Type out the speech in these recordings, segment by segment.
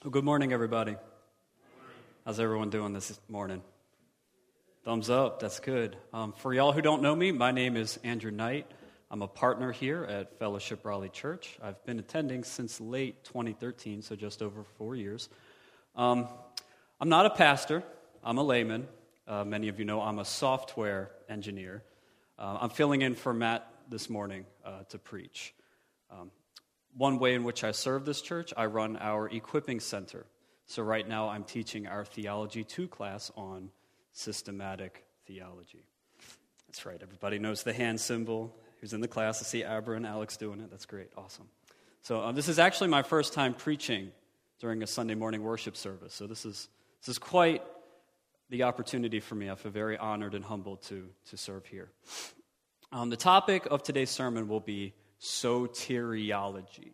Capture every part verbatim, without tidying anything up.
Well, good morning, everybody. How's everyone doing this morning? Thumbs up, that's good. Um, for y'all who don't know me, my name is Andrew Knight. I'm a partner here at Fellowship Raleigh Church. I've been attending since late twenty thirteen, so just over four years. Um, I'm not a pastor. I'm a layman. Uh, many of you know I'm a software engineer. Uh, I'm filling in for Matt this morning uh, to preach. Um, One way in which I serve this church, I run our equipping center. So right now I'm teaching our Theology two class on systematic theology. That's right, everybody knows the hand symbol. Who's in the class? I see Abra and Alex doing it. That's great, awesome. So uh, this is actually my first time preaching during a Sunday morning worship service. So this is this is quite the opportunity for me. I feel very honored and humbled to, to serve here. Um, the topic of today's sermon will be soteriology.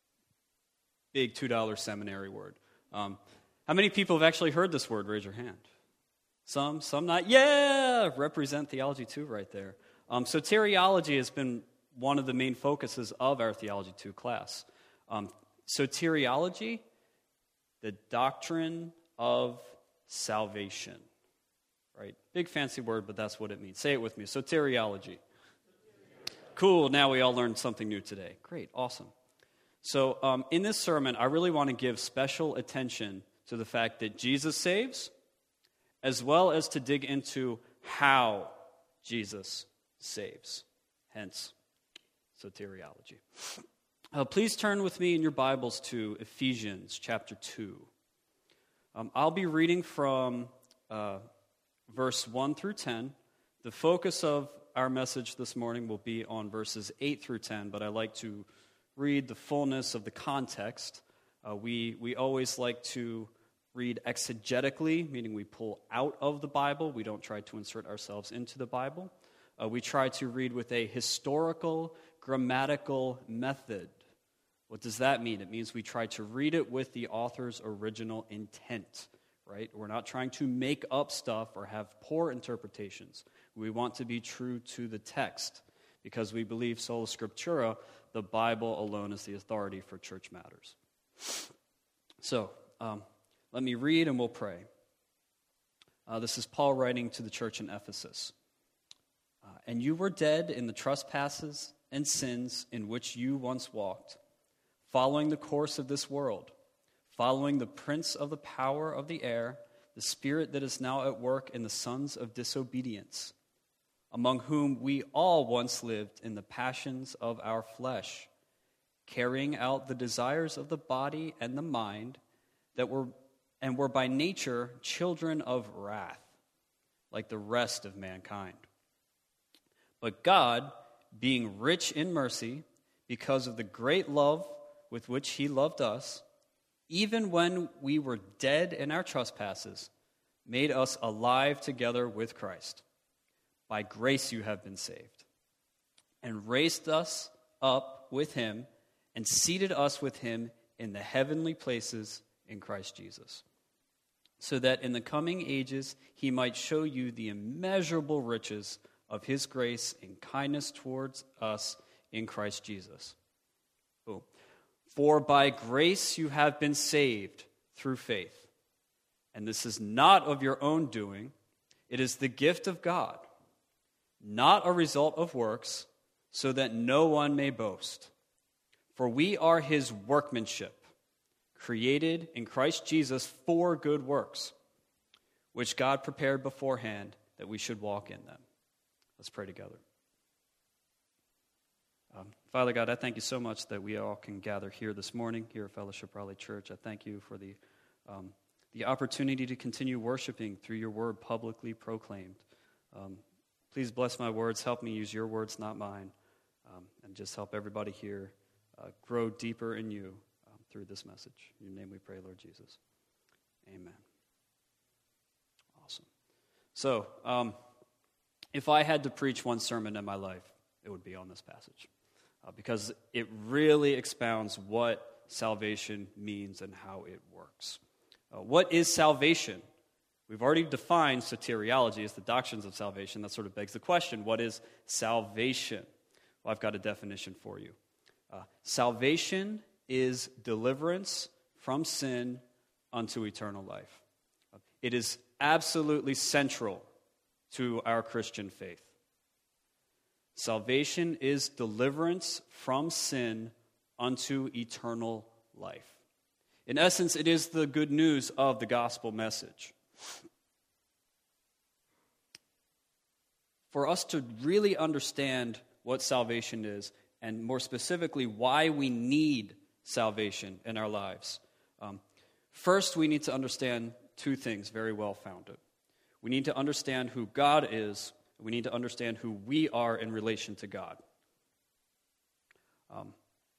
Big two dollar seminary word. Um, how many people have actually heard this word? Raise your hand. Some, some not. Yeah! Represent Theology two right there. Um, soteriology has been one of the main focuses of our Theology two class. Um, soteriology, the doctrine of salvation. Right? Big fancy word, but that's what it means. Say it with me. Soteriology. Cool, now we all learned something new today. Great, awesome. So um, in this sermon, I really want to give special attention to the fact that Jesus saves, as well as to dig into how Jesus saves. Hence, soteriology. Uh, please turn with me in your Bibles to Ephesians chapter two. Um, I'll be reading from uh, verse one through ten. The focus of our message this morning will be on verses eight through ten, but I like to read the fullness of the context. Uh, we, we always like to read exegetically, meaning we pull out of the Bible. We don't try to insert ourselves into the Bible. Uh, we try to read with a historical, grammatical method. What does that mean? It means we try to read it with the author's original intent, right? We're not trying to make up stuff or have poor interpretations. We want to be true to the text because we believe sola scriptura, the Bible alone is the authority for church matters. So, um, let me read and we'll pray. Uh, this is Paul writing to the church in Ephesus. Uh, and you were dead in the trespasses and sins in which you once walked, following the course of this world, following the prince of the power of the air, the spirit that is now at work in the sons of disobedience, among whom we all once lived in the passions of our flesh, carrying out the desires of the body and the mind, that were and were by nature children of wrath, like the rest of mankind. But God, being rich in mercy, because of the great love with which he loved us, even when we were dead in our trespasses, made us alive together with Christ. By grace you have been saved, and raised us up with him, and seated us with him in the heavenly places in Christ Jesus, so that in the coming ages he might show you the immeasurable riches of his grace and kindness towards us in Christ Jesus. Boom. For by grace you have been saved through faith, and this is not of your own doing, it is the gift of God, not a result of works, so that no one may boast. For we are his workmanship, created in Christ Jesus for good works, which God prepared beforehand that we should walk in them. Let's pray together. Um, Father God, I thank you so much that we all can gather here this morning, here at Fellowship Raleigh Church. I thank you for the um, the opportunity to continue worshiping through your word publicly proclaimed. Um, Please bless my words. Help me use your words, not mine. Um, and just help everybody here uh, grow deeper in you um, through this message. In your name we pray, Lord Jesus. Amen. Awesome. So, um, if I had to preach one sermon in my life, it would be on this passage. Uh, because it really expounds what salvation means and how it works. Uh, what is salvation? We've already defined soteriology as the doctrines of salvation. That sort of begs the question, what is salvation? Well, I've got a definition for you. Uh, salvation is deliverance from sin unto eternal life. It is absolutely central to our Christian faith. Salvation is deliverance from sin unto eternal life. In essence, it is the good news of the gospel message. For us to really understand what salvation is, and more specifically, why we need salvation in our lives, um, first we need to understand two things very well founded. We need to understand who God is. We need to understand who we are in relation to God. Um,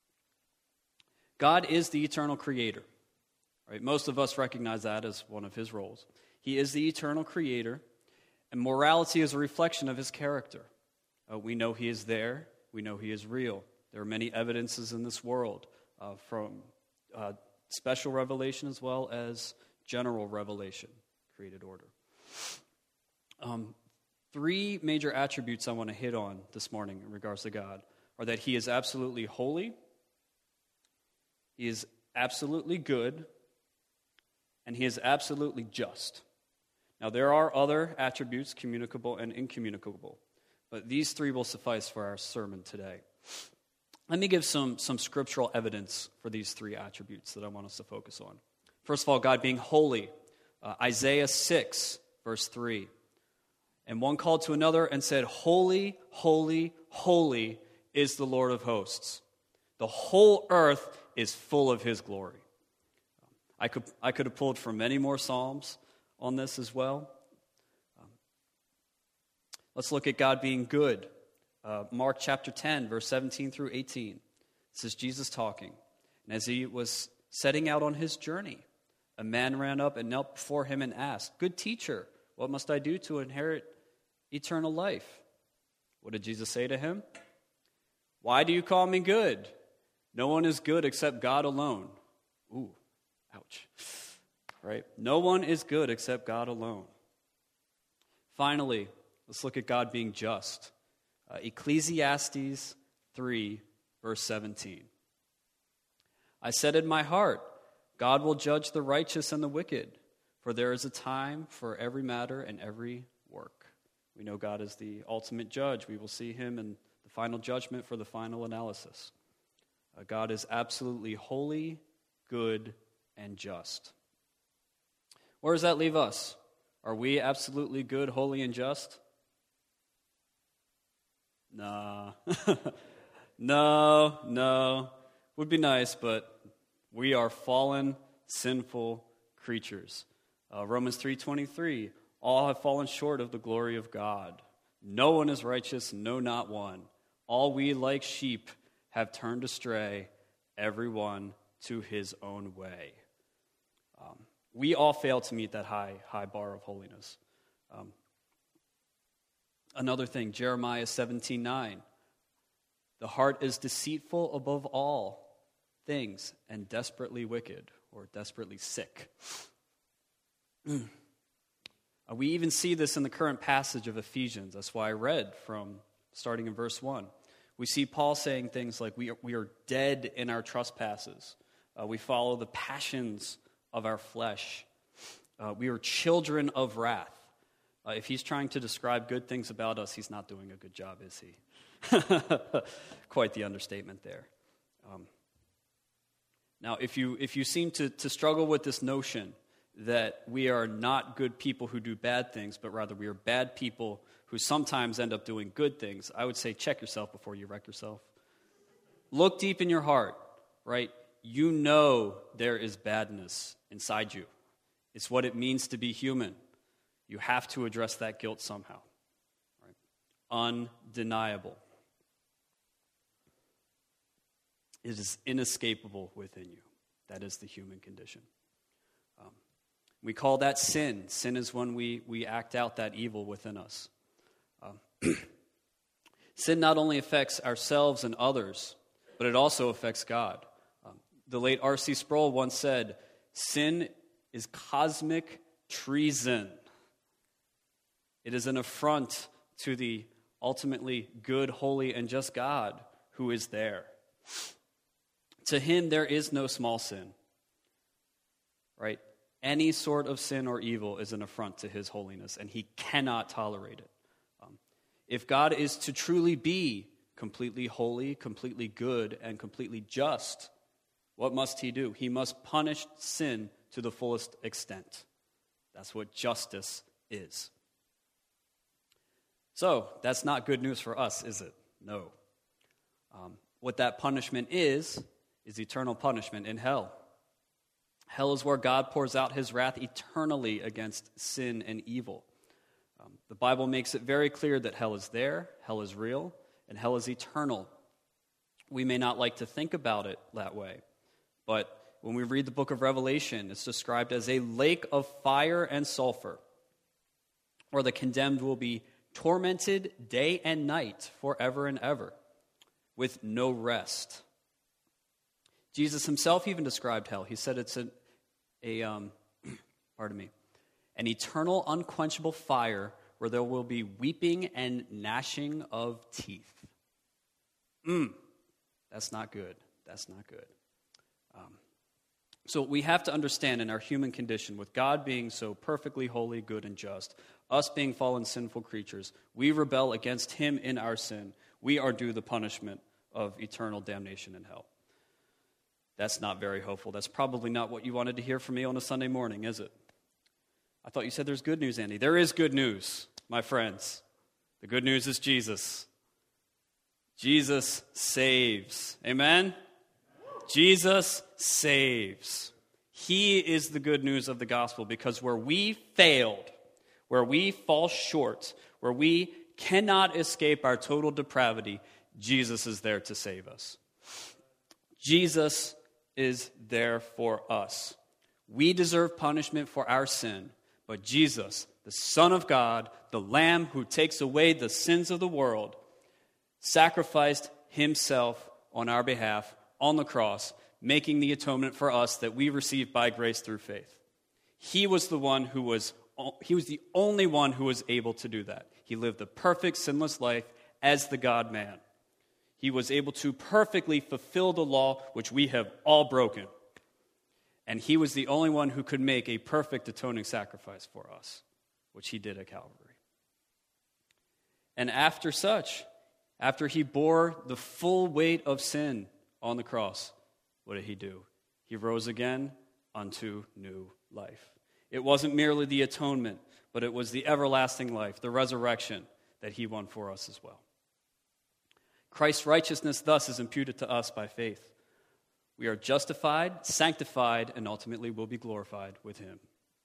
God is the eternal creator. Right? Most of us recognize that as one of his roles. He is the eternal creator, and morality is a reflection of his character. Uh, we know he is there. We know he is real. There are many evidences in this world uh, from uh, special revelation as well as general revelation, created order. Um, three major attributes I want to hit on this morning in regards to God are that he is absolutely holy, he is absolutely good, and he is absolutely just. Now, there are other attributes, communicable and incommunicable, but these three will suffice for our sermon today. Let me give some, some scriptural evidence for these three attributes that I want us to focus on. First of all, God being holy. Uh, Isaiah six, verse three. And one called to another and said, "Holy, holy, holy is the Lord of hosts. The whole earth is full of his glory." I could, I could have pulled from many more Psalms on this as well. Um, let's look at God being good. Uh, Mark chapter ten, verse seventeen through eighteen. This is Jesus talking. And as he was setting out on his journey, a man ran up and knelt before him and asked, "Good teacher, what must I do to inherit eternal life?" What did Jesus say to him? "Why do you call me good? No one is good except God alone." Ooh, ouch. Right? No one is good except God alone. Finally, let's look at God being just. Uh, Ecclesiastes three, verse seventeen. "I said in my heart, God will judge the righteous and the wicked, for there is a time for every matter and every work." We know God is the ultimate judge. We will see him in the final judgment for the final analysis. Uh, God is absolutely holy, good, and just. Where does that leave us? Are we absolutely good, holy, and just? Nah. no, no. Would be nice, but we are fallen, sinful creatures. Uh, Romans three twenty-three, all have fallen short of the glory of God. No one is righteous, no, not one. All we like sheep have turned astray, everyone to his own way. Um, we all fail to meet that high, high bar of holiness. Um, another thing, Jeremiah seventeen nine. "The heart is deceitful above all things and desperately wicked," or desperately sick. uh, we even see this in the current passage of Ephesians. That's why I read from starting in verse one. We see Paul saying things like, we are, we are dead in our trespasses. Uh, we follow the passions of our flesh. Uh, we are children of wrath. Uh, if he's trying to describe good things about us, he's not doing a good job, is he? Quite the understatement there. Um, now, if you if you seem to, to struggle with this notion that we are not good people who do bad things, but rather we are bad people who sometimes end up doing good things, I would say check yourself before you wreck yourself. Look deep in your heart, right? You know there is badness inside you. It's what it means to be human. You have to address that guilt somehow. Right? Undeniable. It is inescapable within you. That is the human condition. Um, we call that sin. Sin is when we, we act out that evil within us. Um, sin not only affects ourselves and others, but it also affects God. Um, the late R C Sproul once said, "Sin is cosmic treason. It is an affront to the ultimately good, holy, and just God who is there. To him, there is no small sin." Right? Any sort of sin or evil is an affront to his holiness, and he cannot tolerate it. Um, if God is to truly be completely holy, completely good, and completely just, what must he do? He must punish sin to the fullest extent. That's what justice is. So, that's not good news for us, is it? No. Um, what that punishment is, is eternal punishment in hell. Hell is where God pours out his wrath eternally against sin and evil. Um, the Bible makes it very clear that hell is there, hell is real, and hell is eternal. We may not like to think about it that way, but when we read the book of Revelation, it's described as a lake of fire and sulfur, where the condemned will be tormented day and night forever and ever, with no rest. Jesus himself even described hell. He said it's a, a um, pardon me, an eternal, unquenchable fire where there will be weeping and gnashing of teeth. Mm, that's not good. That's not good. Um, so we have to understand in our human condition, with God being so perfectly holy, good, and just, us being fallen, sinful creatures, we rebel against him in our sin. We are due the punishment of eternal damnation in hell. That's not very hopeful. That's probably not what you wanted to hear from me on a Sunday morning, is it? I thought you said there's good news, Andy. There is good news, my friends. The good news is Jesus. Jesus saves. Amen? Jesus saves. He is the good news of the gospel, because where we failed, where we fall short, where we cannot escape our total depravity, Jesus is there to save us. Jesus is there for us. We deserve punishment for our sin, but Jesus, the Son of God, the Lamb who takes away the sins of the world, sacrificed himself on our behalf on the cross, making the atonement for us that we receive by grace through faith. He was the one who was, he was the only one who was able to do that. He lived a perfect, sinless life as the God-man. He was able to perfectly fulfill the law which we have all broken. And he was the only one who could make a perfect atoning sacrifice for us, which he did at Calvary. And after such, after he bore the full weight of sin on the cross, what did he do? He rose again unto new life. It wasn't merely the atonement, but it was the everlasting life, the resurrection that he won for us as well. Christ's righteousness thus is imputed to us by faith. We are justified, sanctified, and ultimately will be glorified with him.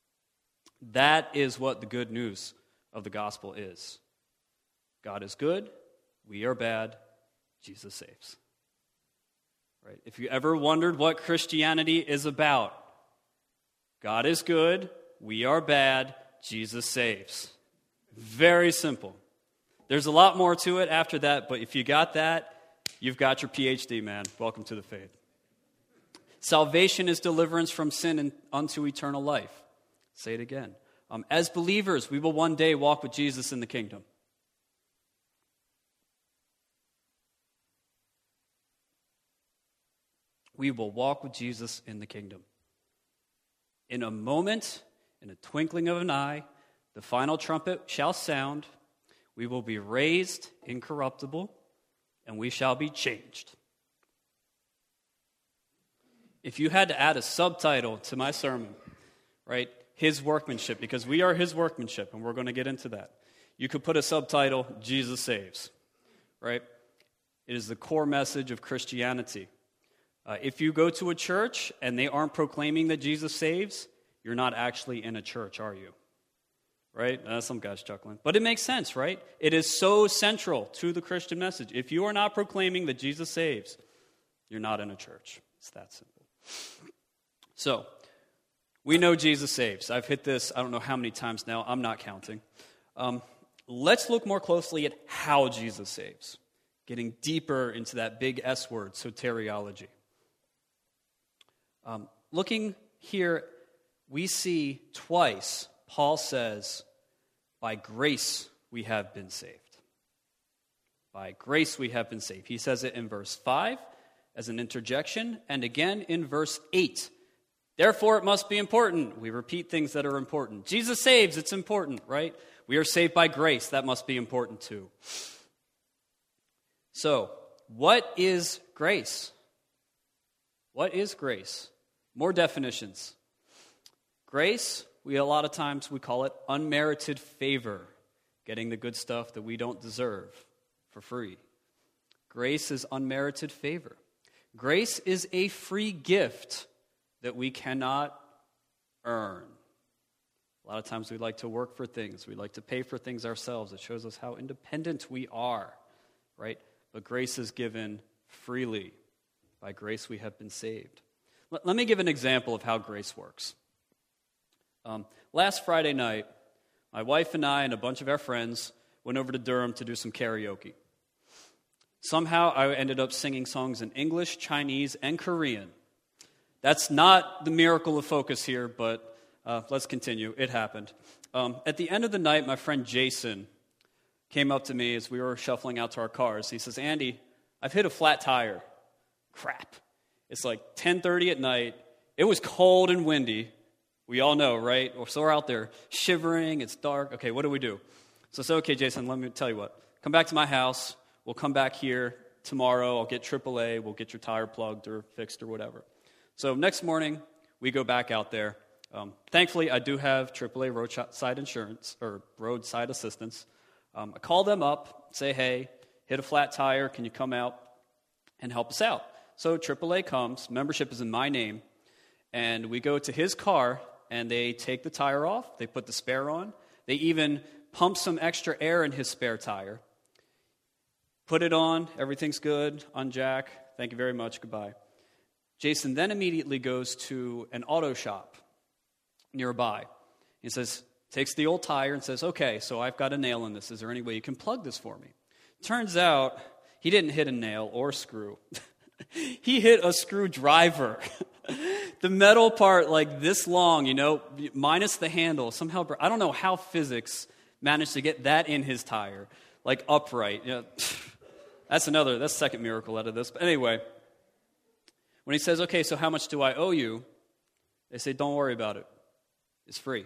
That is what the good news of the gospel is. God is good, we are bad, Jesus saves. Right? If you ever wondered what Christianity is about, God is good, we are bad, Jesus saves. Very simple. There's a lot more to it after that, but if you got that, you've got your P H D, man. Welcome to the faith. Salvation is deliverance from sin and unto eternal life. Say it again. Um, as believers, we will one day walk with Jesus in the kingdom. We will walk with Jesus in the kingdom. In a moment, in a twinkling of an eye, the final trumpet shall sound. We will be raised incorruptible, and we shall be changed. If you had to add a subtitle to my sermon, right, his workmanship, because we are his workmanship, and we're going to get into that, you could put a subtitle, Jesus saves, right? It is the core message of Christianity. Uh, if you go to a church and they aren't proclaiming that Jesus saves, you're not actually in a church, are you? Right? Uh, some guy's chuckling. But it makes sense, right? It is so central to the Christian message. If you are not proclaiming that Jesus saves, you're not in a church. It's that simple. So, we know Jesus saves. I've hit this, I don't know how many times now. I'm not counting. Um, let's look more closely at how Jesus saves. Getting deeper into that big S word, soteriology. Um, looking here, we see twice Paul says, by grace we have been saved. By grace we have been saved. He says it in verse five as an interjection, and again in verse eight Therefore, it must be important. We repeat things that are important. Jesus saves, it's important, right? We are saved by grace. That must be important too. So, what is grace? What is grace? More definitions. Grace, we a lot of times we call it unmerited favor, getting the good stuff that we don't deserve for free. Grace is unmerited favor. Grace is a free gift that we cannot earn. A lot of times we like to work for things. We like to pay for things ourselves. It shows us how independent we are, right? But grace is given freely. By grace we have been saved. Let, let me give an example of how grace works. Um, last Friday night, my wife and I and a bunch of our friends went over to Durham to do some karaoke. Somehow I ended up singing songs in English, Chinese, and Korean. That's not the miracle of focus here, but uh, let's continue. It happened. Um, at the end of the night, my friend Jason came up to me as we were shuffling out to our cars. He says, Andy, I've hit a flat tire. Crap. It's like ten thirty at night. It was cold and windy. We all know, right? So we're out there shivering. It's dark. Okay, what do we do? So I said, okay, Jason, let me tell you what. Come back to my house. We'll come back here tomorrow. I'll get triple A. We'll get your tire plugged or fixed or whatever. So next morning, we go back out there. Um, thankfully, I do have triple A roadside insurance or roadside assistance. Um, I call them up, say, hey, hit a flat tire. Can you come out and help us out? So triple A comes. Membership is in my name. And we go to his car, and they take the tire off. They put the spare on. They even pump some extra air in his spare tire. Put it on. Everything's good. Unjack. Thank you very much. Goodbye. Jason then immediately goes to an auto shop nearby. He says, takes the old tire and says, okay, so I've got a nail in this. Is there any way you can plug this for me? Turns out he didn't hit a nail or screw. He hit a screwdriver. The metal part, like this long, you know, minus the handle, somehow, I don't know how physics managed to get that in his tire, like upright. You know, that's another, that's the second miracle out of this. But anyway, when he says, okay, so how much do I owe you? They say, don't worry about it. It's free.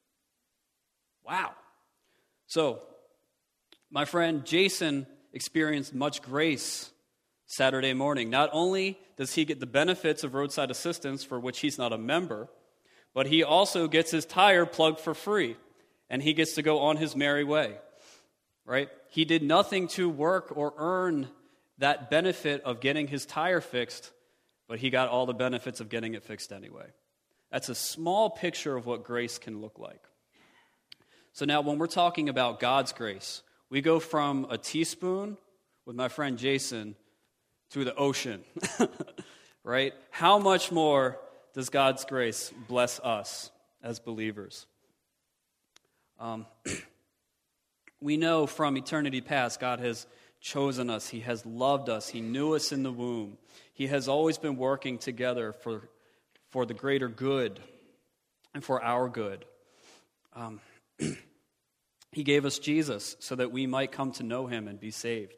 Wow. So, my friend Jason experienced much grace Saturday morning. Not only does he get the benefits of roadside assistance for which he's not a member, but he also gets his tire plugged for free, and he gets to go on his merry way, right? He did nothing to work or earn that benefit of getting his tire fixed, but he got all the benefits of getting it fixed anyway. That's a small picture of what grace can look like. So now when we're talking about God's grace, we go from a teaspoon with my friend Jason to the ocean, right? How much more does God's grace bless us as believers? Um, we know from eternity past, God has chosen us. He has loved us. He knew us in the womb. He has always been working together for, for the greater good and for our good. Um, he gave us Jesus so that we might come to know him and be saved.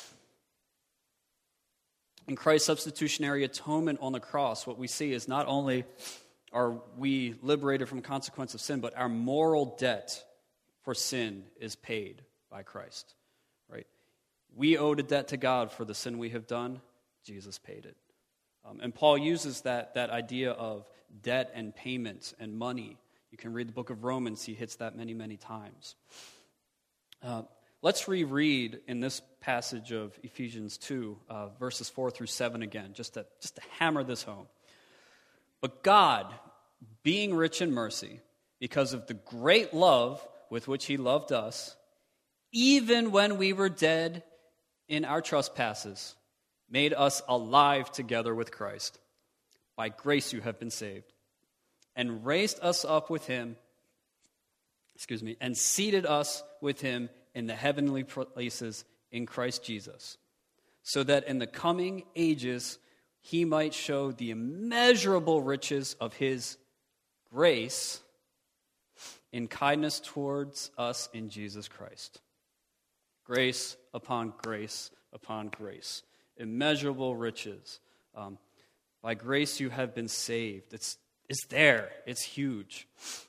In Christ's substitutionary atonement on the cross, what we see is not only are we liberated from consequence of sin, but our moral debt for sin is paid by Christ, right? We owed a debt to God for the sin we have done. Jesus paid it. Um, and Paul uses that, that idea of debt and payment and money. You can read the book of Romans. He hits that many, many times. Uh, let's reread in this passage of Ephesians two, uh, verses four through seven again, just to, just to hammer this home. But God, being rich in mercy, because of the great love with which he loved us, even when we were dead in our trespasses, made us alive together with Christ. By grace you have been saved, and raised us up with him, excuse me, and seated us with him in the heavenly places in Christ Jesus, so that in the coming ages he might show the immeasurable riches of his grace in kindness towards us in Jesus Christ. Grace upon grace upon grace. Immeasurable riches. Um, by grace you have been saved. It's is there. It's huge.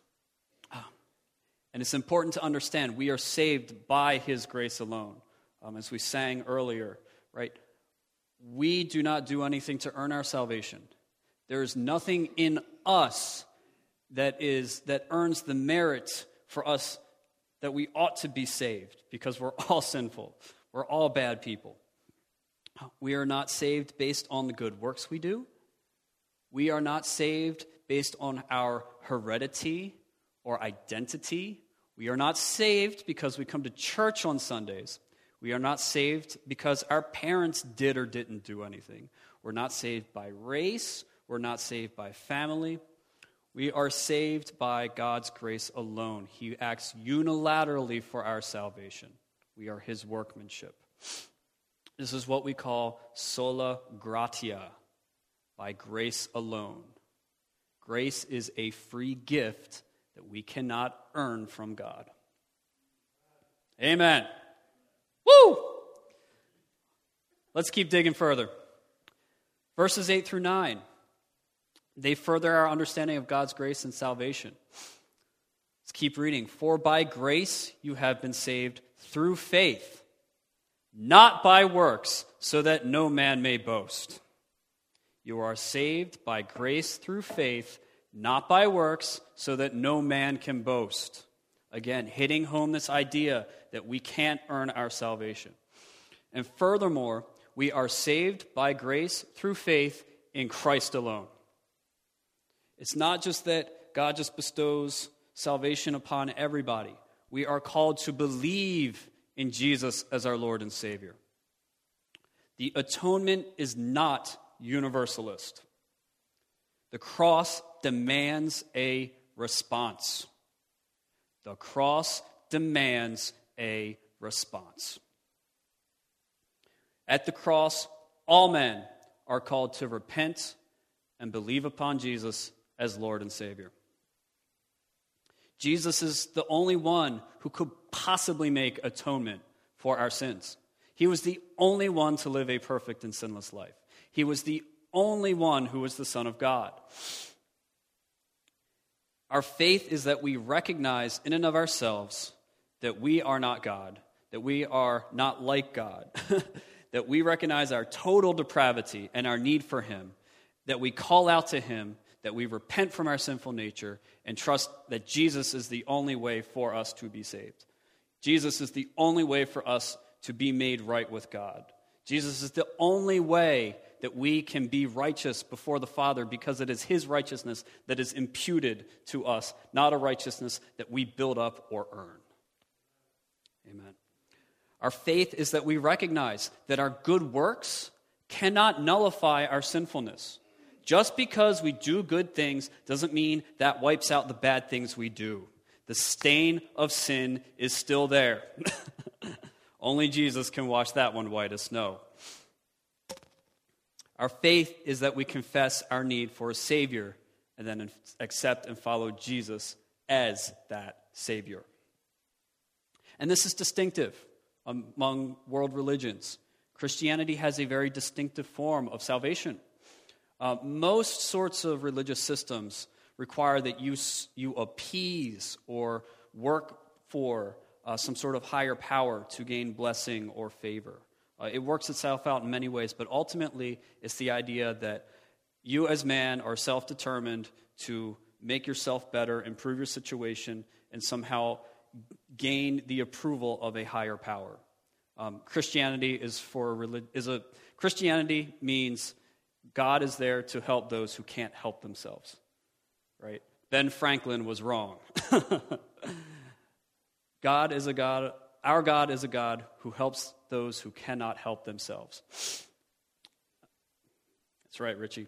And it's important to understand we are saved by his grace alone. Um, as we sang earlier, right? We do not do anything to earn our salvation. There is nothing in us that is that earns the merit for us that we ought to be saved, because we're all sinful. We're all bad people. We are not saved based on the good works we do. We are not saved based on our heredity or identity. We are not saved because we come to church on Sundays. We are not saved because our parents did or didn't do anything. We're not saved by race. We're not saved by family. We are saved by God's grace alone. He acts unilaterally for our salvation. We are his workmanship. This is what we call sola gratia, by grace alone. Grace is a free gift that we cannot earn from God. Amen. Woo! Let's keep digging further. Verses eight through nine. They further our understanding of God's grace and salvation. Let's keep reading. For by grace you have been saved through faith, not by works, so that no man may boast. You are saved by grace through faith, not by works, so that no man can boast. Again, hitting home this idea that we can't earn our salvation. And furthermore, we are saved by grace through faith in Christ alone. It's not just that God just bestows salvation upon everybody. We are called to believe in Jesus as our Lord and Savior. The atonement is not universalist. The cross demands a response. The cross demands a response. At the cross, all men are called to repent and believe upon Jesus as Lord and Savior. Jesus is the only one who could possibly make atonement for our sins. He was the only one to live a perfect and sinless life. He was the only one who was the Son of God. Our faith is that we recognize in and of ourselves that we are not God, that we are not like God, that we recognize our total depravity and our need for him, that we call out to him, that we repent from our sinful nature and trust that Jesus is the only way for us to be saved. Jesus is the only way for us to be made right with God. Jesus is the only way that we can be righteous before the Father, because it is his righteousness that is imputed to us, not a righteousness that we build up or earn. Amen. Our faith is that we recognize that our good works cannot nullify our sinfulness. Just because we do good things doesn't mean that wipes out the bad things we do. The stain of sin is still there. Only Jesus can wash that one white as snow. Our faith is that we confess our need for a Savior and then accept and follow Jesus as that Savior. And this is distinctive among world religions. Christianity has a very distinctive form of salvation. Uh, most sorts of religious systems require that you, you appease or work for uh, some sort of higher power to gain blessing or favor. Uh, it works itself out in many ways, but ultimately it's the idea that you as man are self-determined to make yourself better, improve your situation, and somehow gain the approval of a higher power. Um, Christianity is for relig- is a Christianity means God is there to help those who can't help themselves, right? Ben Franklin was wrong. God is a God, our God is a God who helps those who cannot help themselves. That's right, Richie.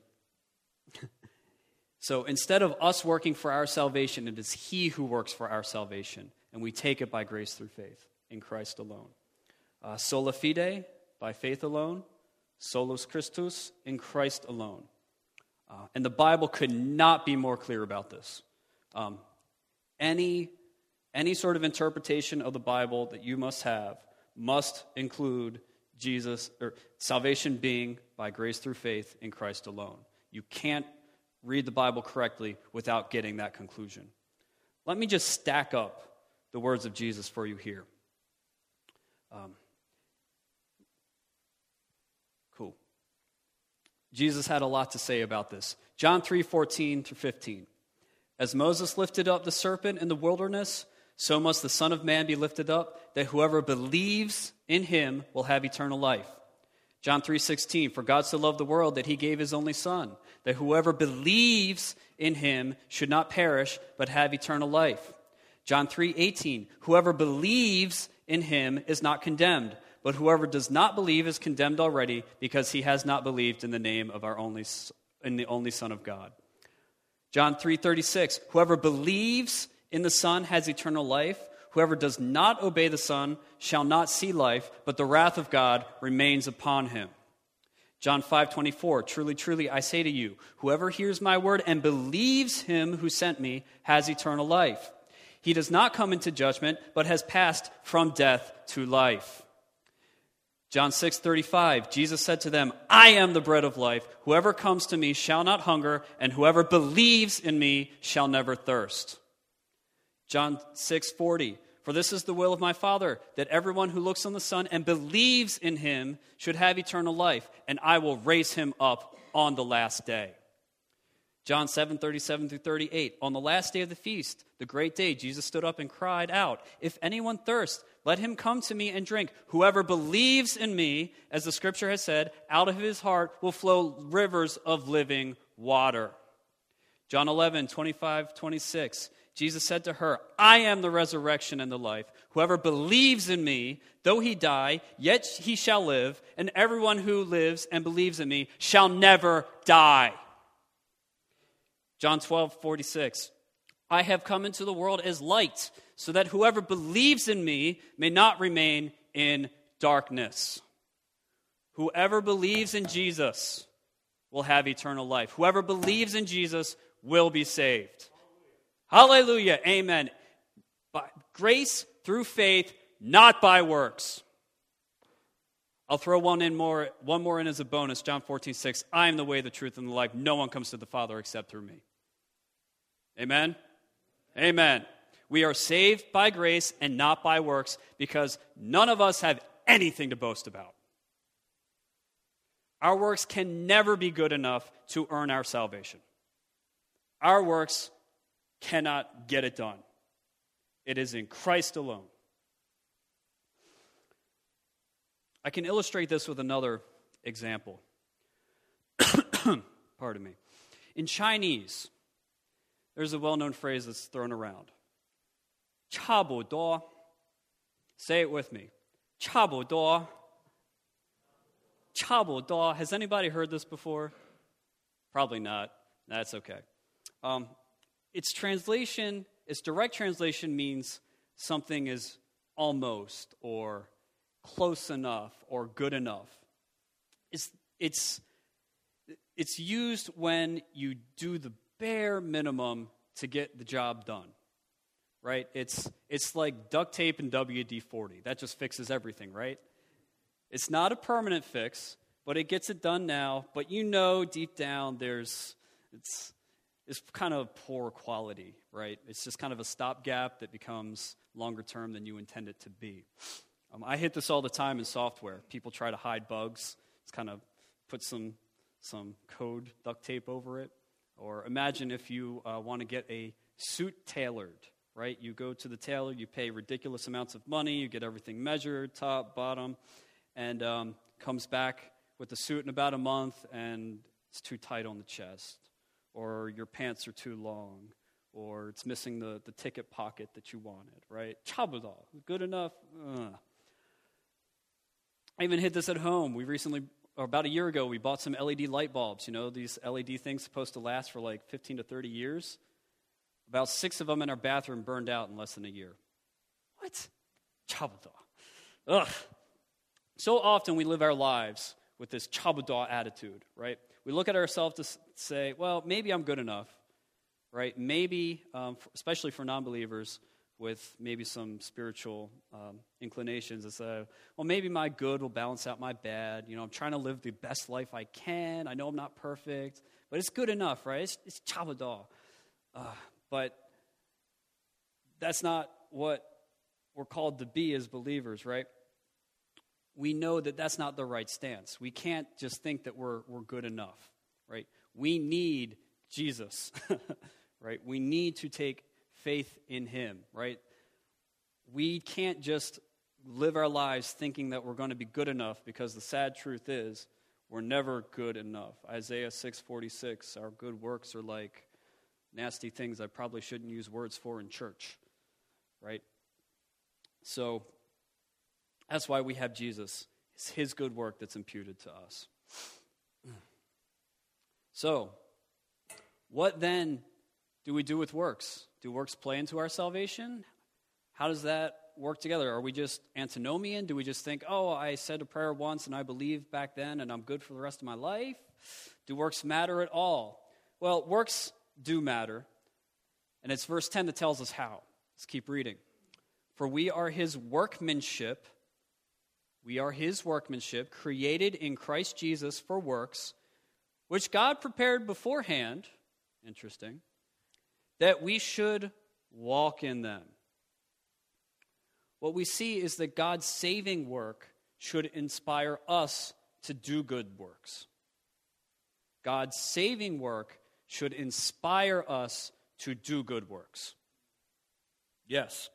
So instead of us working for our salvation, it is he who works for our salvation, and we take it by grace through faith in Christ alone. Uh, sola fide, by faith alone. Solus Christus, in Christ alone. Uh, and the Bible could not be more clear about this. Um, any, any sort of interpretation of the Bible that you must have must include Jesus, or salvation being by grace through faith in Christ alone. You can't read the Bible correctly without getting that conclusion. Let me just stack up the words of Jesus for you here. Um, cool. Jesus had a lot to say about this. John three fourteen through fifteen. As Moses lifted up the serpent in the wilderness, so must the Son of Man be lifted up, that whoever believes in him will have eternal life. John three sixteen, for God so loved the world that he gave his only Son, that whoever believes in him should not perish, but have eternal life. John three eighteen, whoever believes in him is not condemned, but whoever does not believe is condemned already, because he has not believed in the name of our only, in the only Son of God. John three thirty-six, whoever believes in the Son has eternal life. Whoever does not obey the Son shall not see life, but the wrath of God remains upon him. John five twenty-four, truly, truly, I say to you, whoever hears my word and believes him who sent me has eternal life. He does not come into judgment, but has passed from death to life. John six thirty-five, Jesus said to them, I am the bread of life. Whoever comes to me shall not hunger, and whoever believes in me shall never thirst. John six forty, for this is the will of my Father, that everyone who looks on the Son and believes in him should have eternal life, and I will raise him up on the last day. John seven thirty-seven through thirty-eight, on the last day of the feast, the great day, Jesus stood up and cried out, if anyone thirsts, let him come to me and drink. Whoever believes in me, as the scripture has said, out of his heart will flow rivers of living water. John eleven twenty-five twenty-six, Jesus said to her, I am the resurrection and the life. Whoever believes in me, though he die, yet he shall live, and everyone who lives and believes in me shall never die. John twelve forty-six, I have come into the world as light, so that whoever believes in me may not remain in darkness. Whoever believes in Jesus will have eternal life. Whoever believes in Jesus will be saved. Hallelujah. Amen. By grace through faith, not by works. I'll throw one in more, one more in as a bonus. John fourteen six. I am the way, the truth, and the life. No one comes to the Father except through me. Amen? Amen. We are saved by grace and not by works, because none of us have anything to boast about. Our works can never be good enough to earn our salvation. Our works cannot get it done. It is in Christ alone. I can illustrate this with another example. Pardon me. In Chinese, there's a well-known phrase that's thrown around. 差不多. Say it with me. 差不多. 差不多. Has anybody heard this before? Probably not. That's okay. Um, its translation, its direct translation means something is almost or close enough or good enough. It's, it's, it's used when you do the bare minimum to get the job done, right? It's, it's like duct tape and W D forty. That just fixes everything, right? It's not a permanent fix, but it gets it done now. But you know deep down there's, it's, it's kind of poor quality, right? It's just kind of a stopgap that becomes longer term than you intend it to be. Um, I hit this all the time in software. People try to hide bugs. It's kind of put some some code duct tape over it. Or imagine if you uh, want to get a suit tailored, right? You go to the tailor, you pay ridiculous amounts of money, you get everything measured, top, bottom, and um, comes back with the suit in about a month, and it's too tight on the chest, or your pants are too long, or it's missing the, the ticket pocket that you wanted, right? Chabuda, good enough? Ugh. I even hit this at home. We recently, or about a year ago, we bought some L E D light bulbs. You know, these L E D things supposed to last for like fifteen to thirty years. About six of them in our bathroom burned out in less than a year. What? Chabuda. Ugh. So often we live our lives with this chabuda attitude, right? We look at ourselves to say, well, maybe I'm good enough, right? Maybe, um, especially for non-believers, with maybe some spiritual um, inclinations, it's uh, well, maybe my good will balance out my bad. You know, I'm trying to live the best life I can. I know I'm not perfect, But it's good enough, right? It's, it's chabadal. Uh, but that's not what we're called to be as believers, right? We know that that's not the right stance. We can't just think that we're we're good enough, right? We need Jesus, right? We need to take faith in him, right? We can't just live our lives thinking that we're going to be good enough, because the sad truth is we're never good enough. Isaiah six forty-six, our good works are like nasty things I probably shouldn't use words for in church, right? So that's why we have Jesus. It's his good work that's imputed to us. So, what then do we do with works? Do works play into our salvation? How does that work together? Are we just antinomian? Do we just think, oh, I said a prayer once and I believed back then and I'm good for the rest of my life? Do works matter at all? Well, works do matter. And it's verse ten that tells us how. Let's keep reading. For we are his workmanship, we are his workmanship, created in Christ Jesus for works, which God prepared beforehand, interesting, that we should walk in them. What we see is that God's saving work should inspire us to do good works. God's saving work should inspire us to do good works. Yes.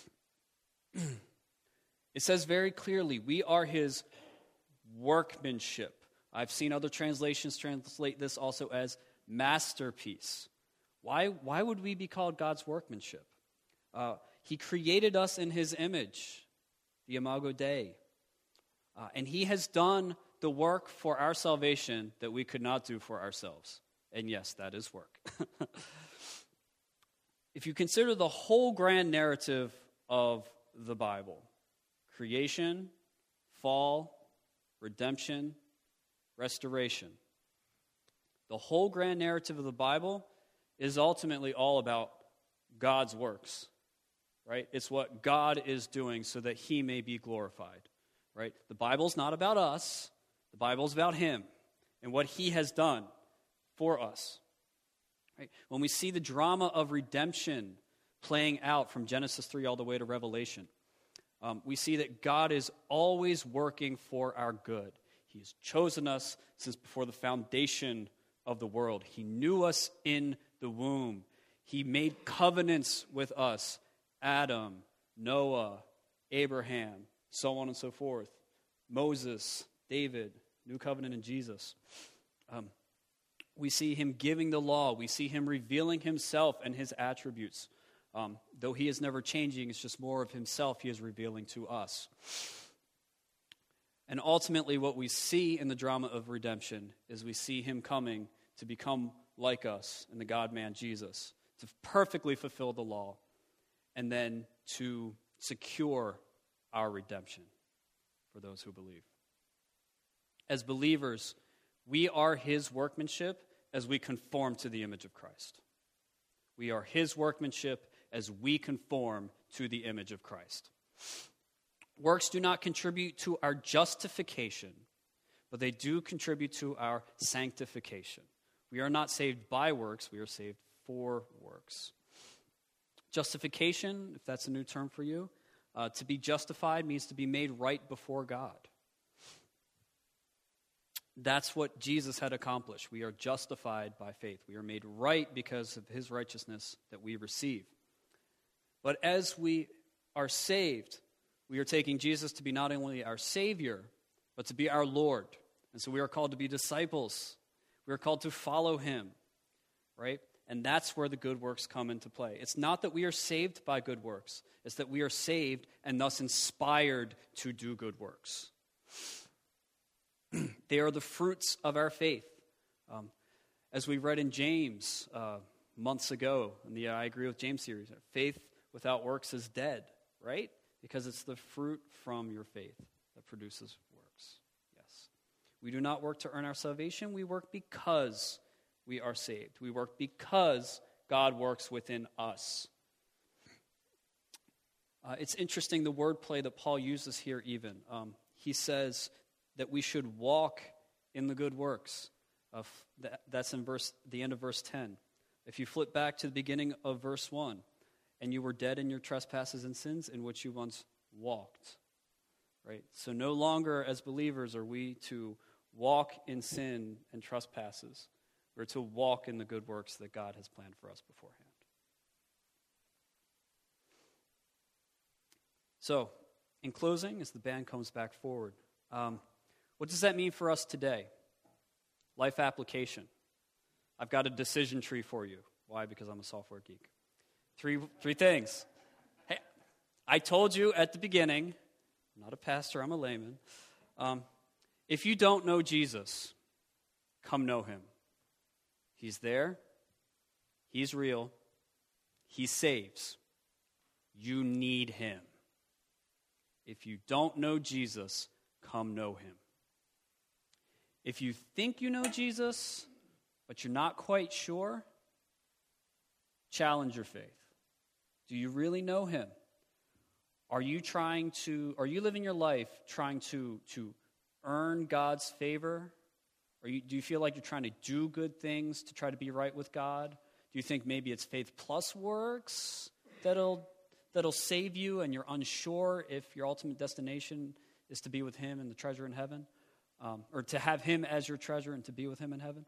It says very clearly, we are his workmanship. I've seen other translations translate this also as masterpiece. Why, why would we be called God's workmanship? Uh, he created us in his image, the Imago Dei. Uh, and he has done the work for our salvation that we could not do for ourselves. And yes, that is work. If you consider the whole grand narrative of the Bible, creation, fall, redemption, restoration, the whole grand narrative of the Bible is ultimately all about God's works, right? It's what God is doing so that he may be glorified, right? The Bible's not about us. The Bible's about him and what he has done for us. Right? When we see the drama of redemption playing out from Genesis three all the way to Revelation, um, we see that God is always working for our good. He has chosen us since before the foundation of the world. He knew us in the womb. He made covenants with us, Adam, Noah, Abraham, so on and so forth, Moses, David, new covenant in Jesus. Um, we see him giving the law. We see him revealing himself and his attributes. Um, though he is never changing, it's just more of himself he is revealing to us. And ultimately what we see in the drama of redemption is we see him coming to become like us in the God-man Jesus, to perfectly fulfill the law, and then to secure our redemption for those who believe. As believers, we are his workmanship as we conform to the image of Christ. We are his workmanship as we conform to the image of Christ. Works do not contribute to our justification, but they do contribute to our sanctification. We are not saved by works, we are saved for works. Justification, if that's a new term for you, uh, to be justified means to be made right before God. That's what Jesus had accomplished. We are justified by faith. We are made right because of his righteousness that we receive. But as we are saved, we are taking Jesus to be not only our Savior, but to be our Lord. And so we are called to be disciples. We are called to follow him, right? And that's where the good works come into play. It's not that we are saved by good works. It's that we are saved and thus inspired to do good works. They are the fruits of our faith. Um, as we read in James uh, months ago in the I Agree with James series, faith without works is dead, right? Because it's the fruit from your faith that produces works. Yes. We do not work to earn our salvation. We work because we are saved. We work because God works within us. Uh, it's interesting the wordplay that Paul uses here even. Um, he says that we should walk in the good works. Of that, that's in verse the end of verse ten. If you flip back to the beginning of verse one, and you were dead in your trespasses and sins in which you once walked. Right? So no longer as believers are we to walk in sin and trespasses. We're to walk in the good works that God has planned for us beforehand. So, in closing, as the band comes back forward, um, what does that mean for us today? Life application. I've got a decision tree for you. Why? Because I'm a software geek. Three, three things. Hey, I told you at the beginning, I'm not a pastor, I'm a layman. Um, if you don't know Jesus, come know him. He's there. He's real. He saves. You need him. If you don't know Jesus, come know him. If you think you know Jesus, but you're not quite sure, challenge your faith. Do you really know him? Are you trying to, are you living your life trying to, to earn God's favor? Or you, do you feel like you're trying to do good things to try to be right with God? Do you think maybe it's faith plus works that'll that'll save you and you're unsure if your ultimate destination is to be with him and the treasure in heaven? Um, or to have him as your treasure and to be with him in heaven?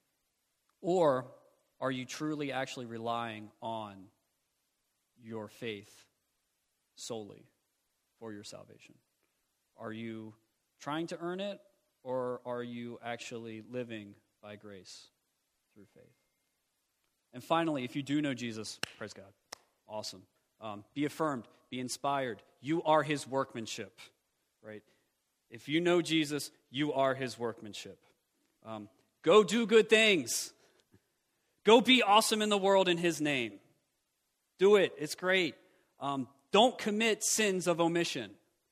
Or are you truly actually relying on your faith solely for your salvation? Are you trying to earn it, or are you actually living by grace through faith? And finally, if you do know Jesus, praise God, awesome. Um, be affirmed, be inspired. You are his workmanship, right? If you know Jesus, you are his workmanship. Um, go do good things. Go be awesome in the world in his name. Do it. It's great. Um, don't commit sins of omission,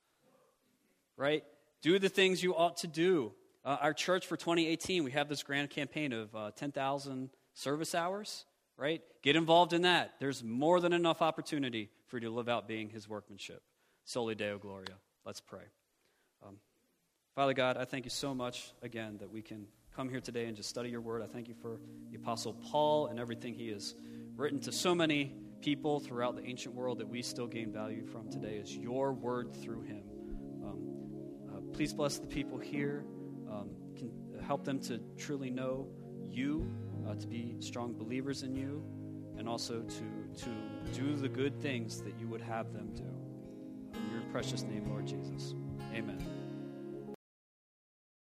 right? Do the things you ought to do. Uh, our church for twenty eighteen, we have this grand campaign of uh, ten thousand service hours, right? Get involved in that. There's more than enough opportunity for you to live out being his workmanship. Soli Deo Gloria. Let's pray. Um, Father God, I thank you so much, again, that we can come here today and just study your word. I thank you for the Apostle Paul and everything he has written to so many people throughout the ancient world that we still gain value from today is your word through him. Um, uh, please bless the people here. Um, can help them to truly know you, uh, to be strong believers in you, and also to, to do the good things that you would have them do. In your precious name, Lord Jesus. Amen.